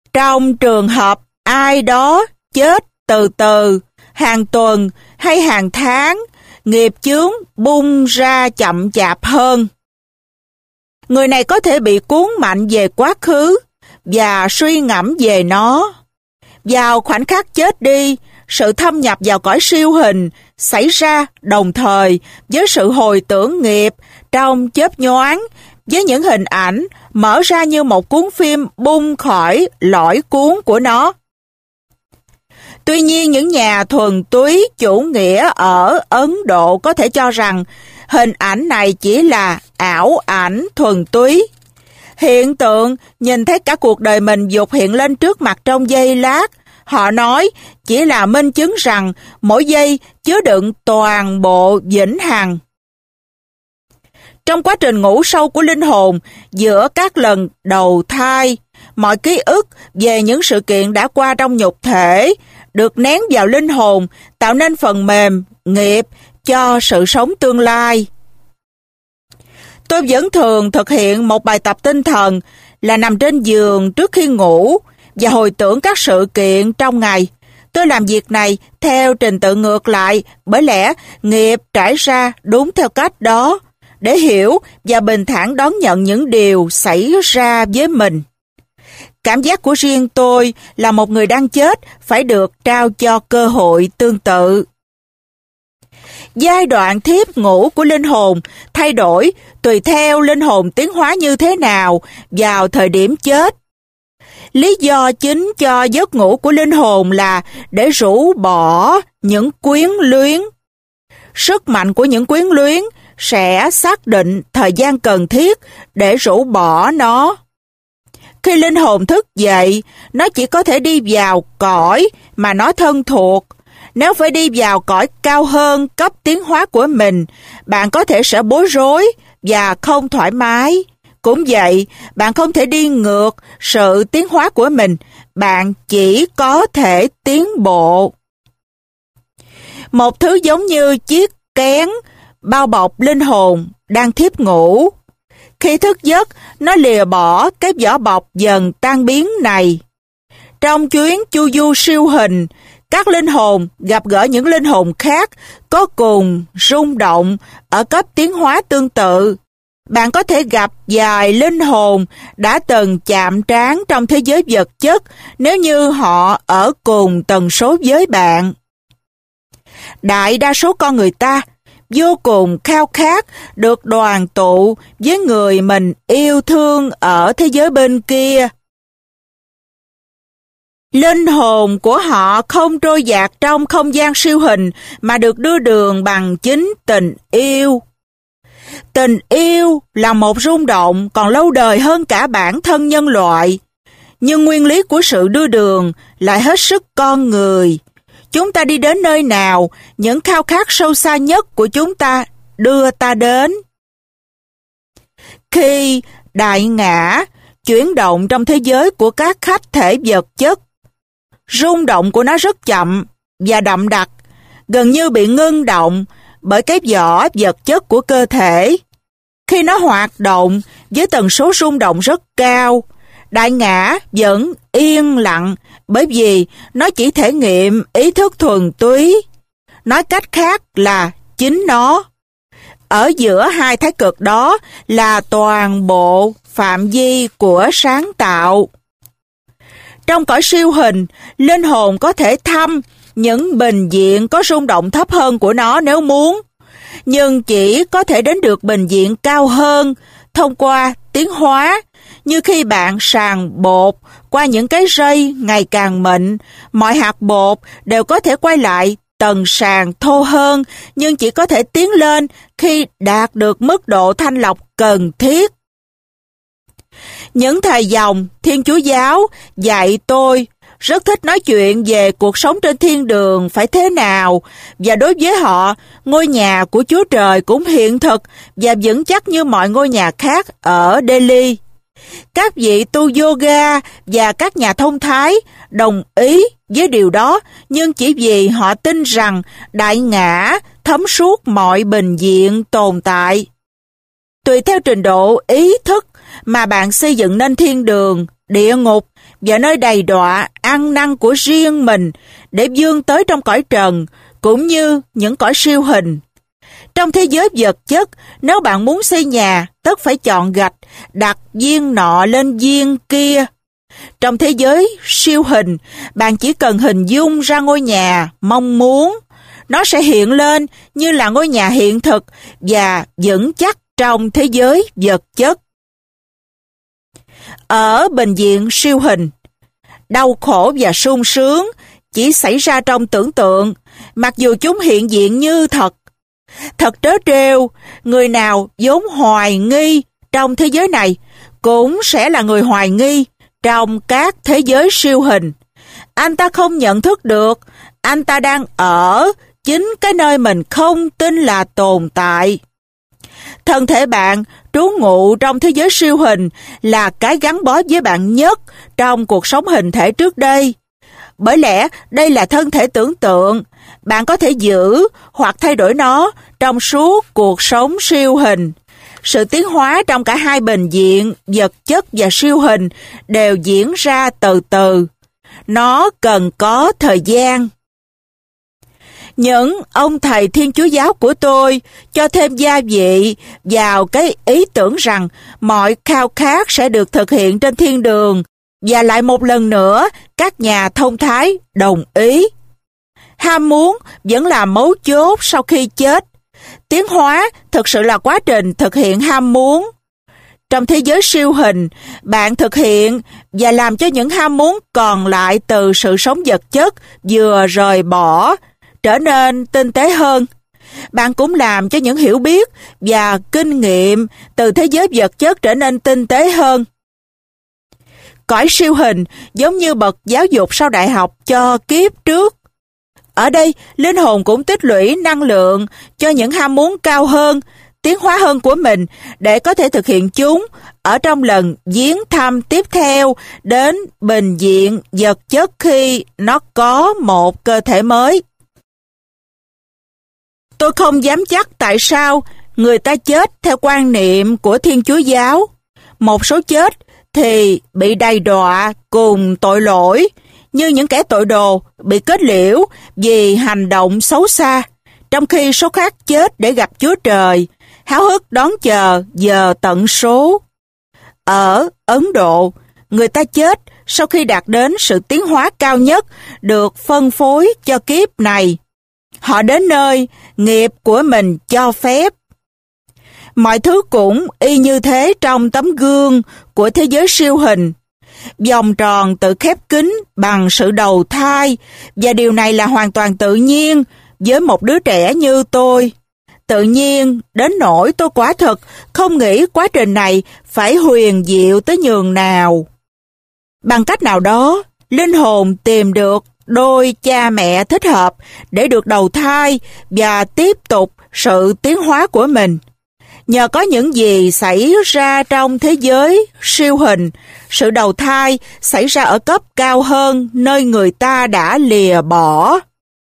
Trong trường hợp ai đó chết từ từ, hàng tuần hay hàng tháng, nghiệp chướng bung ra chậm chạp hơn. Người này có thể bị cuốn mạnh về quá khứ và suy ngẫm về nó. Vào khoảnh khắc chết đi, sự thâm nhập vào cõi siêu hình xảy ra đồng thời với sự hồi tưởng nghiệp trong chớp nhoáng, với những hình ảnh mở ra như một cuốn phim bung khỏi lõi cuốn của nó. Tuy nhiên, những nhà thuần túy chủ nghĩa ở Ấn Độ có thể cho rằng hình ảnh này chỉ là ảo ảnh thuần túy. Hiện tượng nhìn thấy cả cuộc đời mình vụt hiện lên trước mặt trong giây lát, họ nói chỉ là minh chứng rằng mỗi giây chứa đựng toàn bộ vĩnh hằng. Trong quá trình ngủ sâu của linh hồn, giữa các lần đầu thai, mọi ký ức về những sự kiện đã qua trong nhục thể được nén vào linh hồn, tạo nên phần mềm, nghiệp cho sự sống tương lai. Tôi vẫn thường thực hiện một bài tập tinh thần là nằm trên giường trước khi ngủ và hồi tưởng các sự kiện trong ngày. Tôi làm việc này theo trình tự ngược lại, bởi lẽ nghiệp trải ra đúng theo cách đó, để hiểu và bình thản đón nhận những điều xảy ra với mình. Cảm giác của riêng tôi là một người đang chết phải được trao cho cơ hội tương tự. Giai đoạn thiếp ngủ của linh hồn thay đổi tùy theo linh hồn tiến hóa như thế nào vào thời điểm chết. Lý do chính cho giấc ngủ của linh hồn là để rũ bỏ những quyến luyến. Sức mạnh của những quyến luyến sẽ xác định thời gian cần thiết để rũ bỏ nó. Khi linh hồn thức dậy, nó chỉ có thể đi vào cõi mà nó thân thuộc. Nếu phải đi vào cõi cao hơn cấp tiến hóa của mình, bạn có thể sẽ bối rối và không thoải mái. Cũng vậy, bạn không thể đi ngược sự tiến hóa của mình, bạn chỉ có thể tiến bộ. Một thứ giống như chiếc kén bao bọc linh hồn đang thiếp ngủ. Khi thức giấc, nó lìa bỏ cái vỏ bọc dần tan biến này. Trong chuyến chu du siêu hình, các linh hồn gặp gỡ những linh hồn khác có cùng rung động ở cấp tiến hóa tương tự. Bạn có thể gặp vài linh hồn đã từng chạm trán trong thế giới vật chất nếu như họ ở cùng tần số với bạn. Đại đa số con người ta vô cùng khao khát được đoàn tụ với người mình yêu thương ở thế giới bên kia. Linh hồn của họ không trôi dạt trong không gian siêu hình mà được đưa đường bằng chính tình yêu. Tình yêu là một rung động còn lâu đời hơn cả bản thân nhân loại, nhưng nguyên lý của sự đưa đường lại hết sức con người. Chúng ta đi đến nơi nào, những khao khát sâu xa nhất của chúng ta đưa ta đến. Khi đại ngã chuyển động trong thế giới của các khách thể vật chất, rung động của nó rất chậm và đậm đặc, gần như bị ngưng động bởi cái vỏ vật chất của cơ thể. Khi nó hoạt động với tần số rung động rất cao, đại ngã vẫn yên lặng bởi vì nó chỉ thể nghiệm ý thức thuần túy. Nói cách khác là chính nó. Ở giữa hai thái cực đó là toàn bộ phạm vi của sáng tạo. Trong cõi siêu hình, linh hồn có thể thăm những bình diện có rung động thấp hơn của nó nếu muốn, nhưng chỉ có thể đến được bình diện cao hơn thông qua tiến hóa. Như khi bạn sàng bột qua những cái rây ngày càng mịn, mọi hạt bột đều có thể quay lại tầng sàng thô hơn, nhưng chỉ có thể tiến lên khi đạt được mức độ thanh lọc cần thiết. Những thầy dòng Thiên Chúa giáo dạy tôi rất thích nói chuyện về cuộc sống trên thiên đường phải thế nào, và đối với họ, ngôi nhà của Chúa Trời cũng hiện thực và vững chắc như mọi ngôi nhà khác ở Delhi. Các vị tu yoga và các nhà thông thái đồng ý với điều đó, nhưng chỉ vì họ tin rằng đại ngã thấm suốt mọi bình diện tồn tại. Tùy theo trình độ ý thức mà bạn xây dựng nên thiên đường, địa ngục và nơi đầy đọa ăn năn của riêng mình để vươn tới trong cõi trần, cũng như những cõi siêu hình. Trong thế giới vật chất, nếu bạn muốn xây nhà, tất phải chọn gạch, đặt viên nọ lên viên kia. Trong thế giới siêu hình, bạn chỉ cần hình dung ra ngôi nhà mong muốn. Nó sẽ hiện lên như là ngôi nhà hiện thực và vững chắc trong thế giới vật chất. Ở bệnh viện siêu hình, đau khổ và sung sướng chỉ xảy ra trong tưởng tượng, mặc dù chúng hiện diện như thật. Thật trớ trêu, người nào vốn hoài nghi trong thế giới này cũng sẽ là người hoài nghi trong các thế giới siêu hình. Anh ta không nhận thức được, anh ta đang ở chính cái nơi mình không tin là tồn tại. Thân thể bạn trú ngụ trong thế giới siêu hình là cái gắn bó với bạn nhất trong cuộc sống hình thể trước đây. Bởi lẽ đây là thân thể tưởng tượng, bạn có thể giữ hoặc thay đổi nó trong suốt cuộc sống siêu hình. Sự tiến hóa trong cả hai bệnh viện, vật chất và siêu hình đều diễn ra từ từ. Nó cần có thời gian. Những ông thầy Thiên Chúa giáo của tôi cho thêm gia vị vào cái ý tưởng rằng mọi khao khát sẽ được thực hiện trên thiên đường, và lại một lần nữa các nhà thông thái đồng ý. Ham muốn vẫn là mấu chốt sau khi chết. Tiến hóa thực sự là quá trình thực hiện ham muốn. Trong thế giới siêu hình, bạn thực hiện và làm cho những ham muốn còn lại từ sự sống vật chất vừa rời bỏ trở nên tinh tế hơn. Bạn cũng làm cho những hiểu biết và kinh nghiệm từ thế giới vật chất trở nên tinh tế hơn. Cõi siêu hình giống như bậc giáo dục sau đại học cho kiếp trước. Ở đây, linh hồn cũng tích lũy năng lượng cho những ham muốn cao hơn, tiến hóa hơn của mình để có thể thực hiện chúng ở trong lần viếng thăm tiếp theo đến bệnh viện vật chất khi nó có một cơ thể mới. Tôi không dám chắc tại sao người ta chết theo quan niệm của Thiên Chúa giáo. Một số chết thì bị đầy đọa cùng tội lỗi, như những kẻ tội đồ bị kết liễu vì hành động xấu xa, trong khi số khác chết để gặp Chúa Trời, háo hức đón chờ giờ tận số. Ở Ấn Độ, người ta chết sau khi đạt đến sự tiến hóa cao nhất được phân phối cho kiếp này. Họ đến nơi nghiệp của mình cho phép. Mọi thứ cũng y như thế trong tấm gương của thế giới siêu hình. Vòng tròn tự khép kín bằng sự đầu thai, và điều này là hoàn toàn tự nhiên với một đứa trẻ như tôi. Tự nhiên đến nỗi tôi quả thực không nghĩ quá trình này phải huyền diệu tới nhường nào. Bằng cách nào đó, linh hồn tìm được đôi cha mẹ thích hợp để được đầu thai và tiếp tục sự tiến hóa của mình. Nhờ có những gì xảy ra trong thế giới siêu hình, sự đầu thai xảy ra ở cấp cao hơn nơi người ta đã lìa bỏ.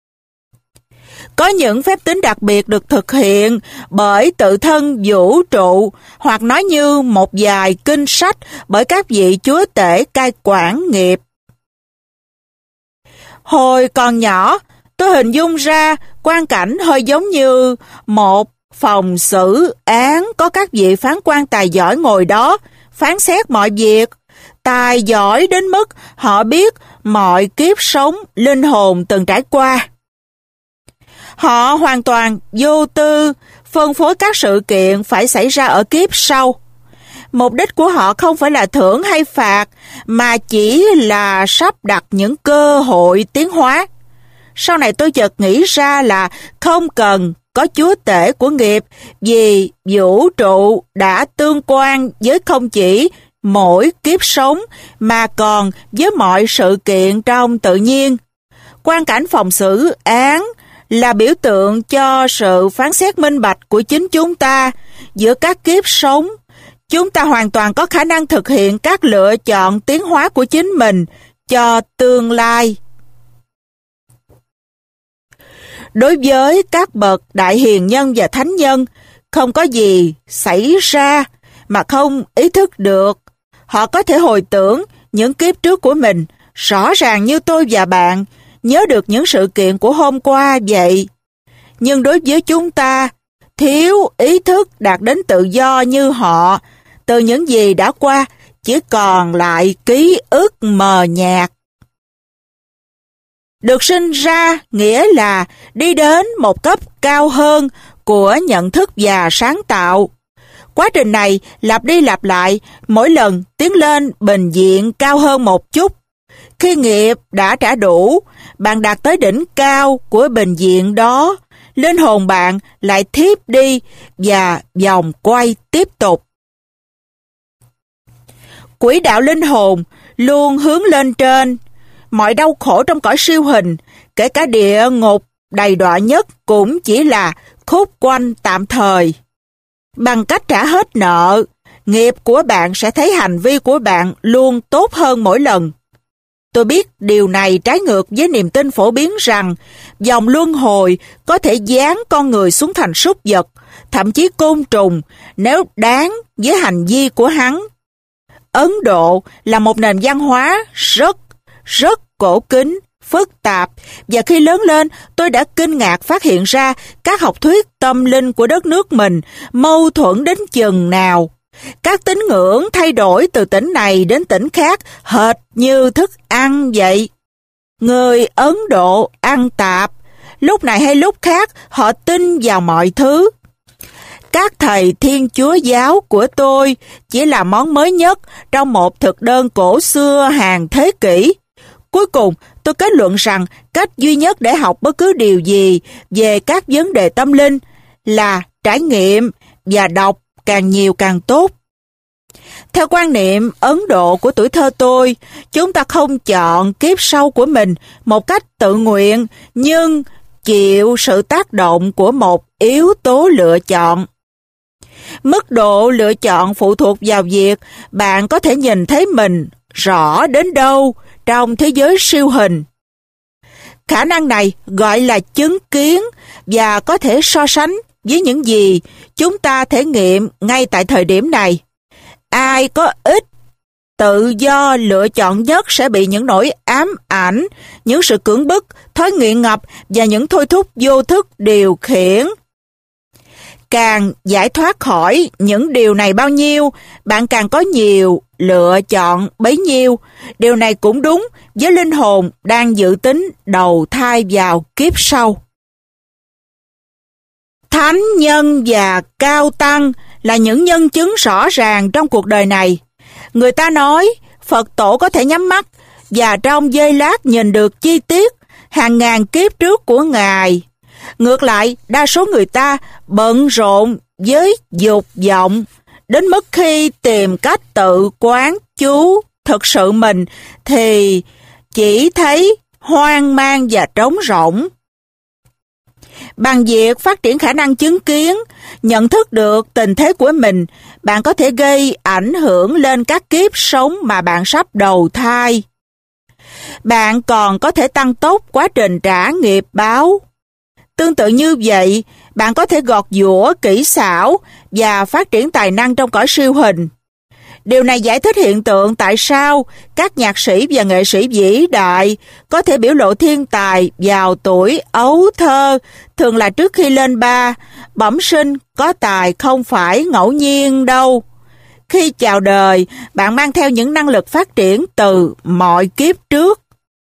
Có những phép tính đặc biệt được thực hiện bởi tự thân vũ trụ, hoặc nói như một vài kinh sách bởi các vị chúa tể cai quản nghiệp. Hồi còn nhỏ, tôi hình dung ra quang cảnh hơi giống như một phòng xử án có các vị phán quan tài giỏi ngồi đó, phán xét mọi việc. Tài giỏi đến mức họ biết mọi kiếp sống linh hồn từng trải qua. Họ hoàn toàn vô tư, phân phối các sự kiện phải xảy ra ở kiếp sau. Mục đích của họ không phải là thưởng hay phạt, mà chỉ là sắp đặt những cơ hội tiến hóa. Sau này tôi chợt nghĩ ra là không cần có chúa tể của nghiệp, vì vũ trụ đã tương quan với không chỉ mỗi kiếp sống, mà còn với mọi sự kiện trong tự nhiên. Quan cảnh phòng xử án là biểu tượng cho sự phán xét minh bạch của chính chúng ta giữa các kiếp sống. Chúng ta hoàn toàn có khả năng thực hiện các lựa chọn tiến hóa của chính mình cho tương lai. Đối với các bậc đại hiền nhân và thánh nhân, không có gì xảy ra mà không ý thức được. Họ có thể hồi tưởng những kiếp trước của mình, rõ ràng như tôi và bạn, nhớ được những sự kiện của hôm qua vậy. Nhưng đối với chúng ta, thiếu ý thức đạt đến tự do như họ, từ những gì đã qua, chỉ còn lại ký ức mờ nhạt. Được sinh ra nghĩa là đi đến một cấp cao hơn của nhận thức và sáng tạo. Quá trình này lặp đi lặp lại, mỗi lần tiến lên bình diện cao hơn một chút. Khi nghiệp đã trả đủ, bạn đạt tới đỉnh cao của bình diện đó, linh hồn bạn lại thiếp đi và vòng quay tiếp tục. Quỹ đạo linh hồn luôn hướng lên trên. Mọi đau khổ trong cõi siêu hình, kể cả địa ngục đầy đọa nhất, cũng chỉ là khúc quanh tạm thời. Bằng cách trả hết nợ, nghiệp của bạn sẽ thấy hành vi của bạn luôn tốt hơn mỗi lần. Tôi biết điều này trái ngược với niềm tin phổ biến rằng vòng luân hồi có thể giáng con người xuống thành súc vật, thậm chí côn trùng, nếu đáng với hành vi của hắn. Ấn Độ là một nền văn hóa rất cổ kính, phức tạp, và khi lớn lên tôi đã kinh ngạc phát hiện ra các học thuyết tâm linh của đất nước mình mâu thuẫn đến chừng nào. Các tín ngưỡng thay đổi từ tỉnh này đến tỉnh khác hệt như thức ăn vậy. Người Ấn Độ ăn tạp, lúc này hay lúc khác họ tin vào mọi thứ. Các thầy Thiên Chúa giáo của tôi chỉ là món mới nhất trong một thực đơn cổ xưa hàng thế kỷ. Cuối cùng, tôi kết luận rằng cách duy nhất để học bất cứ điều gì về các vấn đề tâm linh là trải nghiệm và đọc càng nhiều càng tốt. Theo quan niệm Ấn Độ của tuổi thơ tôi, chúng ta không chọn kiếp sau của mình một cách tự nguyện, nhưng chịu sự tác động của một yếu tố lựa chọn. Mức độ lựa chọn phụ thuộc vào việc bạn có thể nhìn thấy mình rõ đến đâu trong thế giới siêu hình. Khả năng này gọi là chứng kiến và có thể so sánh với những gì chúng ta thể nghiệm ngay tại thời điểm này. Ai có ít tự do lựa chọn nhất sẽ bị những nỗi ám ảnh, những sự cưỡng bức, thói nghiện ngập và những thôi thúc vô thức điều khiển. Càng giải thoát khỏi những điều này bao nhiêu, bạn càng có nhiều lựa chọn bấy nhiêu. Điều này cũng đúng với linh hồn đang dự tính đầu thai vào kiếp sau. Thánh nhân và cao tăng là những nhân chứng rõ ràng trong cuộc đời này. Người ta nói Phật tổ có thể nhắm mắt và trong giây lát nhìn được chi tiết hàng ngàn kiếp trước của Ngài. Ngược lại, đa số người ta bận rộn với dục vọng, đến mức khi tìm cách tự quán chú thực sự mình thì chỉ thấy hoang mang và trống rỗng. Bằng việc phát triển khả năng chứng kiến, nhận thức được tình thế của mình, bạn có thể gây ảnh hưởng lên các kiếp sống mà bạn sắp đầu thai. Bạn còn có thể tăng tốc quá trình trả nghiệp báo. Tương tự như vậy, bạn có thể gọt giũa kỹ xảo và phát triển tài năng trong cõi siêu hình. Điều này giải thích hiện tượng tại sao các nhạc sĩ và nghệ sĩ vĩ đại có thể biểu lộ thiên tài vào tuổi ấu thơ, thường là trước khi lên ba. Bẩm sinh có tài không phải ngẫu nhiên đâu. Khi chào đời, bạn mang theo những năng lực phát triển từ mọi kiếp trước.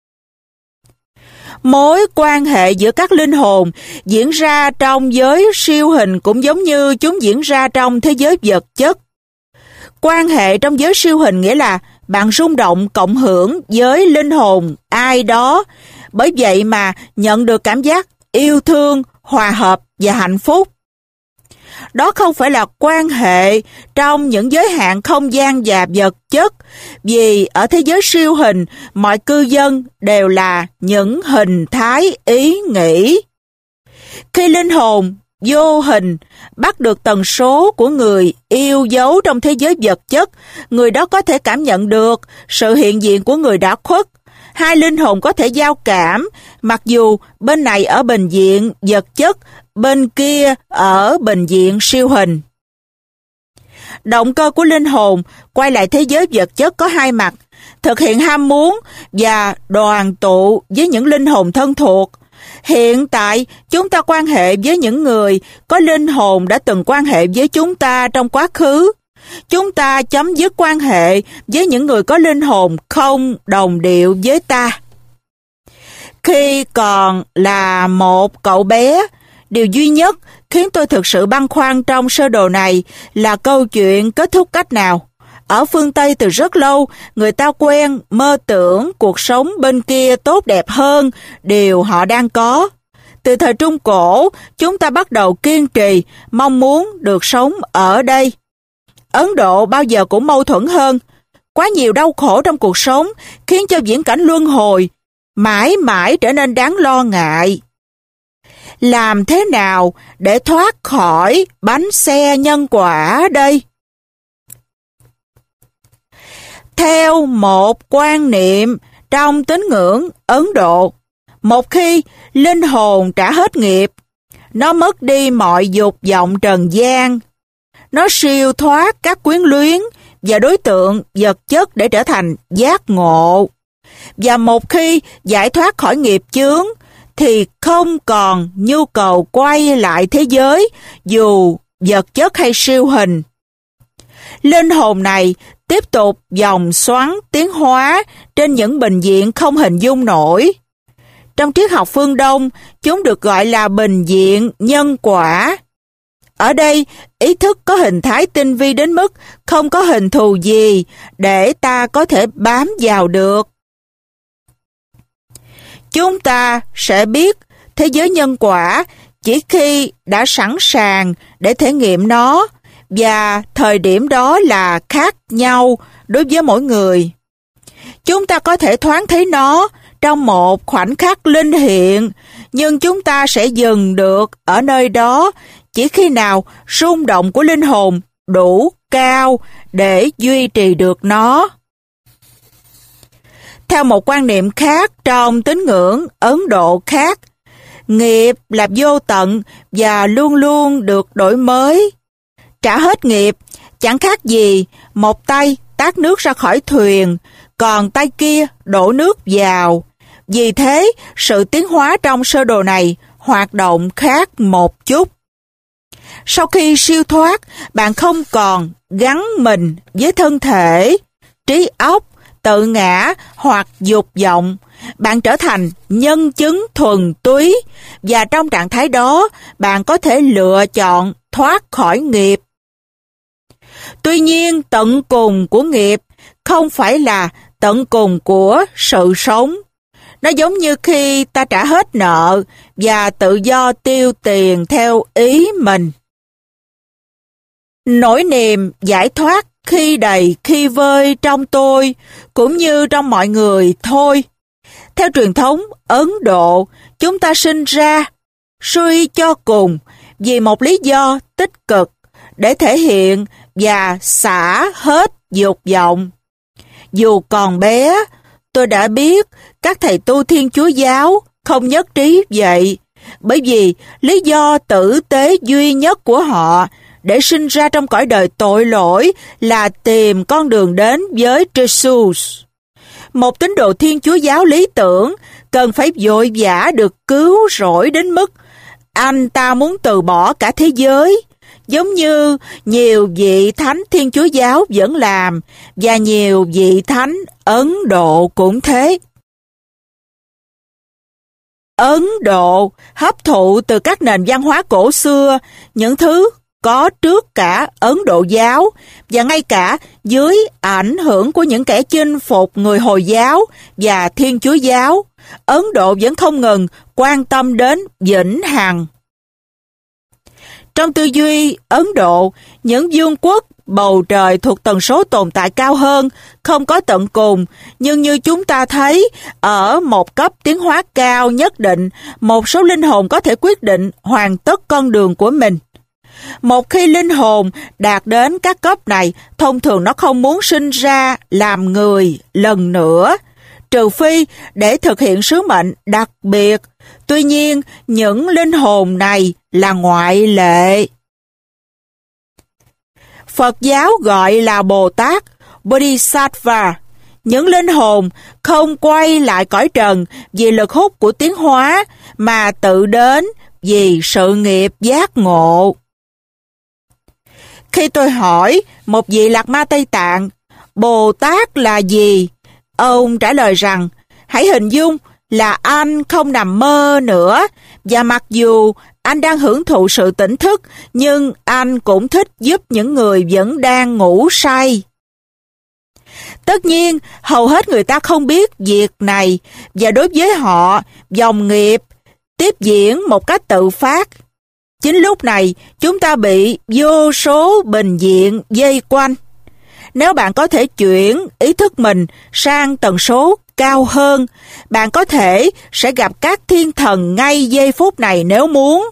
Mối quan hệ giữa các linh hồn diễn ra trong giới siêu hình cũng giống như chúng diễn ra trong thế giới vật chất. Quan hệ trong giới siêu hình nghĩa là bạn rung động cộng hưởng với linh hồn ai đó, bởi vậy mà nhận được cảm giác yêu thương, hòa hợp và hạnh phúc. Đó không phải là quan hệ trong những giới hạn không gian và vật chất, vì ở thế giới siêu hình, mọi cư dân đều là những hình thái ý nghĩ. Khi linh hồn vô hình bắt được tần số của người yêu dấu trong thế giới vật chất, người đó có thể cảm nhận được sự hiện diện của người đã khuất. Hai linh hồn có thể giao cảm, mặc dù bên này ở bình diện vật chất, bên kia ở bình diện siêu hình. Động cơ của linh hồn quay lại thế giới vật chất có hai mặt, thực hiện ham muốn và đoàn tụ với những linh hồn thân thuộc. Hiện tại, chúng ta quan hệ với những người có linh hồn đã từng quan hệ với chúng ta trong quá khứ. Chúng ta chấm dứt quan hệ với những người có linh hồn không đồng điệu với ta. Khi còn là một cậu bé, điều duy nhất khiến tôi thực sự băn khoăn trong sơ đồ này là câu chuyện kết thúc cách nào. Ở phương Tây từ rất lâu, người ta quen mơ tưởng cuộc sống bên kia tốt đẹp hơn điều họ đang có. Từ thời Trung Cổ, chúng ta bắt đầu kiên trì, mong muốn được sống ở đây. Ấn Độ bao giờ cũng mâu thuẫn hơn. Quá nhiều đau khổ trong cuộc sống khiến cho viễn cảnh luân hồi mãi mãi trở nên đáng lo ngại. Làm thế nào để thoát khỏi bánh xe nhân quả đây? Theo một quan niệm trong tín ngưỡng Ấn Độ, một khi linh hồn trả hết nghiệp, nó mất đi mọi dục vọng trần gian. Nó siêu thoát các quyến luyến và đối tượng vật chất để trở thành giác ngộ. Và một khi giải thoát khỏi nghiệp chướng, thì không còn nhu cầu quay lại thế giới dù vật chất hay siêu hình. Linh hồn này tiếp tục vòng xoắn tiến hóa trên những bình diện không hình dung nổi. Trong triết học phương Đông, chúng được gọi là bình diện nhân quả. Ở đây, ý thức có hình thái tinh vi đến mức không có hình thù gì để ta có thể bám vào được. Chúng ta sẽ biết thế giới nhân quả chỉ khi đã sẵn sàng để thể nghiệm nó, và thời điểm đó là khác nhau đối với mỗi người. Chúng ta có thể thoáng thấy nó trong một khoảnh khắc linh hiện, nhưng chúng ta sẽ dừng được ở nơi đó chỉ khi nào rung động của linh hồn đủ cao để duy trì được nó. Theo một quan niệm khác trong tín ngưỡng Ấn Độ khác, nghiệp là vô tận và luôn luôn được đổi mới. Trả hết nghiệp chẳng khác gì một tay tát nước ra khỏi thuyền, còn tay kia đổ nước vào. Vì thế, sự tiến hóa trong sơ đồ này hoạt động khác một chút. Sau khi siêu thoát, bạn không còn gắn mình với thân thể, trí óc, tự ngã hoặc dục vọng. Bạn trở thành nhân chứng thuần túy, và trong trạng thái đó, bạn có thể lựa chọn thoát khỏi nghiệp. Tuy nhiên, tận cùng của nghiệp không phải là tận cùng của sự sống. Nó giống như khi ta trả hết nợ và tự do tiêu tiền theo ý mình. Nỗi niềm giải thoát khi đầy khi vơi trong tôi cũng như trong mọi người thôi. Theo truyền thống Ấn Độ, chúng ta sinh ra suy cho cùng vì một lý do tích cực để thể hiện và xả hết dục vọng. Dù còn bé, tôi đã biết các thầy tu Thiên Chúa giáo không nhất trí vậy, bởi vì lý do tử tế duy nhất của họ để sinh ra trong cõi đời tội lỗi là tìm con đường đến với Jesus. Một tín đồ Thiên Chúa giáo lý tưởng cần phải vội vã được cứu rỗi đến mức anh ta muốn từ bỏ cả thế giới, giống như nhiều vị thánh Thiên Chúa giáo vẫn làm, và nhiều vị thánh Ấn Độ cũng thế. Ấn Độ hấp thụ từ các nền văn hóa cổ xưa những thứ có trước cả Ấn Độ giáo, và ngay cả dưới ảnh hưởng của những kẻ chinh phục người Hồi giáo và Thiên Chúa giáo, Ấn Độ vẫn không ngừng quan tâm đến vĩnh hằng. Trong tư duy Ấn Độ, những vương quốc bầu trời thuộc tần số tồn tại cao hơn, không có tận cùng, nhưng như chúng ta thấy, ở một cấp tiến hóa cao nhất định, một số linh hồn có thể quyết định hoàn tất con đường của mình. Một khi linh hồn đạt đến các cấp này, thông thường nó không muốn sinh ra làm người lần nữa, trừ phi để thực hiện sứ mệnh đặc biệt. Tuy nhiên, những linh hồn này là ngoại lệ. Phật giáo gọi là Bồ Tát, Bodhisattva, những linh hồn không quay lại cõi trần vì lực hút của tiến hóa mà tự đến vì sự nghiệp giác ngộ. Khi tôi hỏi một vị Lạc Ma Tây Tạng, Bồ Tát là gì? Ông trả lời rằng, hãy hình dung là anh không nằm mơ nữa, và mặc dù anh đang hưởng thụ sự tỉnh thức, nhưng anh cũng thích giúp những người vẫn đang ngủ say. Tất nhiên, hầu hết người ta không biết việc này, và đối với họ, dòng nghiệp tiếp diễn một cách tự phát. Chính lúc này, chúng ta bị vô số bình diện vây quanh. Nếu bạn có thể chuyển ý thức mình sang tần số cao hơn, bạn có thể sẽ gặp các thiên thần ngay giây phút này nếu muốn.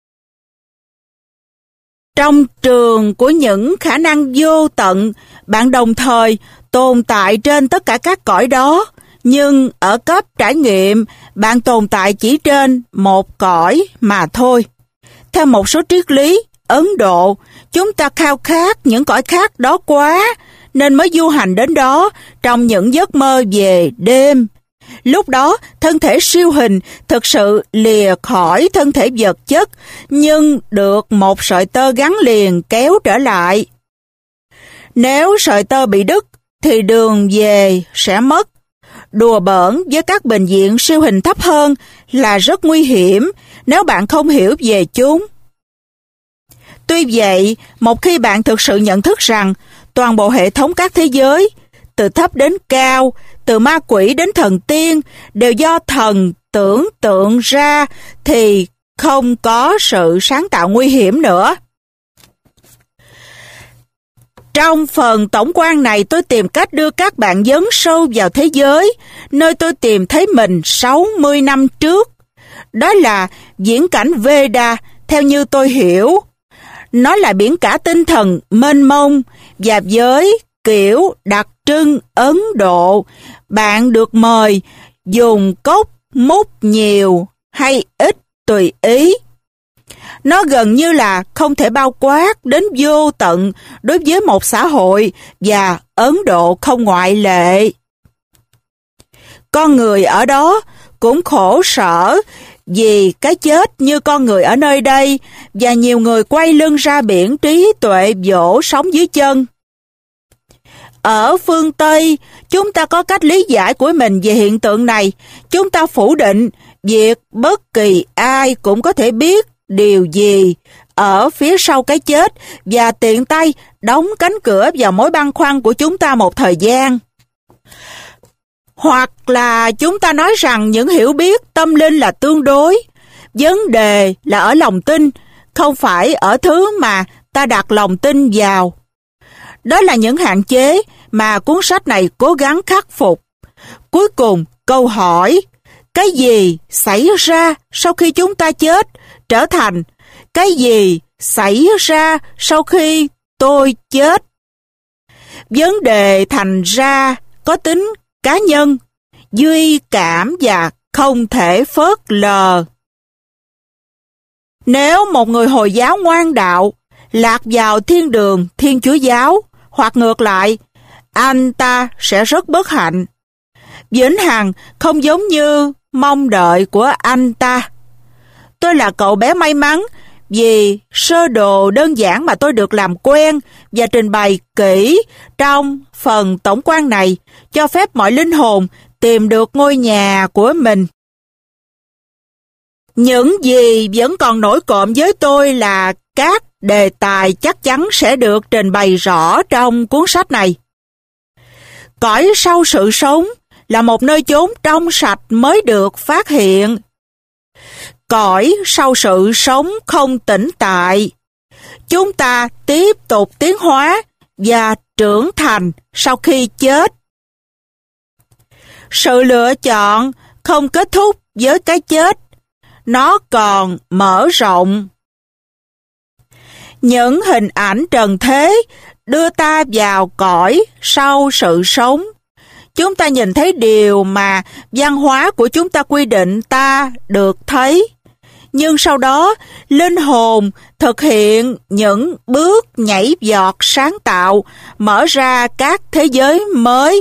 Trong trường của những khả năng vô tận, bạn đồng thời tồn tại trên tất cả các cõi đó, nhưng ở cấp trải nghiệm, bạn tồn tại chỉ trên một cõi mà thôi. Theo một số triết lý Ấn Độ, chúng ta khao khát những cõi khác đó quá, nên mới du hành đến đó trong những giấc mơ về đêm. Lúc đó, thân thể siêu hình thực sự lìa khỏi thân thể vật chất, nhưng được một sợi tơ gắn liền kéo trở lại. Nếu sợi tơ bị đứt, thì đường về sẽ mất. Đùa bỡn với các bệnh viện siêu hình thấp hơn là rất nguy hiểm nếu bạn không hiểu về chúng. Tuy vậy, một khi bạn thực sự nhận thức rằng toàn bộ hệ thống các thế giới, từ thấp đến cao, từ ma quỷ đến thần tiên, đều do thần tưởng tượng ra, thì không có sự sáng tạo nguy hiểm nữa. Trong phần tổng quan này, tôi tìm cách đưa các bạn dấn sâu vào thế giới, nơi tôi tìm thấy mình 60 năm trước. Đó là viễn cảnh Veda, theo như tôi hiểu. Nó là biển cả tinh thần mênh mông, và với kiểu đặc trưng Ấn Độ, bạn được mời dùng cốc múc nhiều hay ít tùy ý. Nó gần như là không thể bao quát đến vô tận đối với một xã hội, và Ấn Độ không ngoại lệ. Con người ở đó cũng khổ sở vì cái chết như con người ở nơi đây, và nhiều người quay lưng ra biển trí tuệ vỗ sống dưới chân. Ở phương Tây, chúng ta có cách lý giải của mình về hiện tượng này. Chúng ta phủ định việc bất kỳ ai cũng có thể biết điều gì ở phía sau cái chết, và tiện tay đóng cánh cửa vào mối băn khoăn của chúng ta một thời gian. Hoặc là chúng ta nói rằng những hiểu biết tâm linh là tương đối. Vấn đề là ở lòng tin, không phải ở thứ mà ta đặt lòng tin vào. Đó là những hạn chế mà cuốn sách này cố gắng khắc phục. Cuối cùng, câu hỏi, cái gì xảy ra sau khi chúng ta chết, trở thành cái gì xảy ra sau khi tôi chết. Vấn đề thành ra có tính cá nhân, duy cảm và không thể phớt lờ. Nếu một người Hồi giáo ngoan đạo lạc vào thiên đường Thiên Chúa giáo, hoặc ngược lại, anh ta sẽ rất bất hạnh. Vĩnh hằng không giống như mong đợi của anh ta. Tôi là cậu bé may mắn vì sơ đồ đơn giản mà tôi được làm quen và trình bày kỹ trong phần tổng quan này cho phép mọi linh hồn tìm được ngôi nhà của mình. Những gì vẫn còn nổi cộm với tôi là các đề tài chắc chắn sẽ được trình bày rõ trong cuốn sách này. Cõi sau sự sống là một nơi chốn trong sạch mới được phát hiện. Cõi sau sự sống không tĩnh tại. Chúng ta tiếp tục tiến hóa và trưởng thành sau khi chết. Sự lựa chọn không kết thúc với cái chết, nó còn mở rộng. Những hình ảnh trần thế đưa ta vào cõi sau sự sống. Chúng ta nhìn thấy điều mà văn hóa của chúng ta quy định ta được thấy. Nhưng sau đó, linh hồn thực hiện những bước nhảy vọt sáng tạo, mở ra các thế giới mới.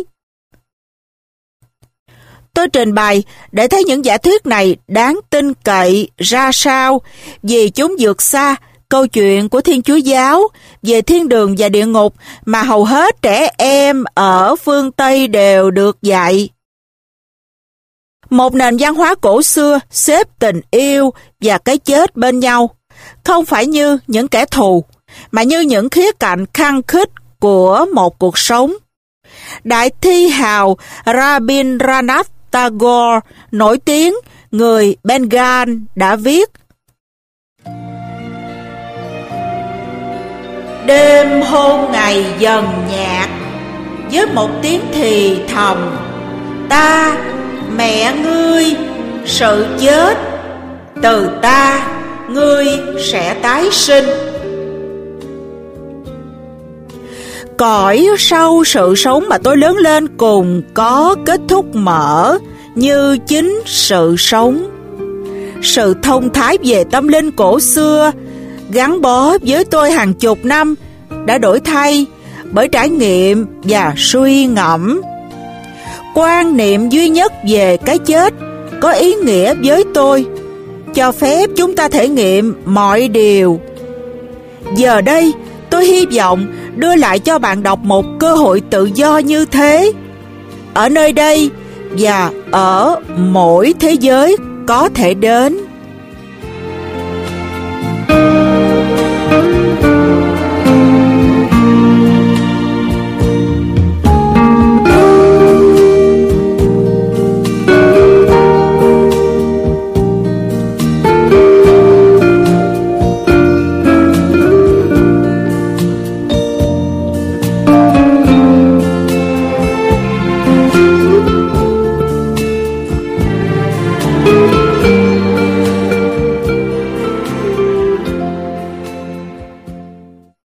Tôi trình bày để thấy những giả thuyết này đáng tin cậy ra sao, vì chúng vượt xa câu chuyện của Thiên Chúa Giáo về thiên đường và địa ngục mà hầu hết trẻ em ở phương Tây đều được dạy. Một nền văn hóa cổ xưa xếp tình yêu và cái chết bên nhau, không phải như những kẻ thù, mà như những khía cạnh khăng khít của một cuộc sống. Đại thi hào Rabindranath Tagore, nổi tiếng người Bengal, đã viết: đêm hôm ngày dần nhạt, với một tiếng thì thầm, ta, mẹ ngươi, sự chết, từ ta, ngươi sẽ tái sinh. Cõi sau sự sống mà tôi lớn lên cùng có kết thúc mở như chính sự sống. Sự thông thái về tâm linh cổ xưa gắn bó với tôi hàng chục năm đã đổi thay bởi trải nghiệm và suy ngẫm. Quan niệm duy nhất về cái chết có ý nghĩa với tôi, cho phép chúng ta thể nghiệm mọi điều. Giờ đây, tôi hy vọng đưa lại cho bạn đọc một cơ hội tự do như thế, ở nơi đây và ở mỗi thế giới có thể đến.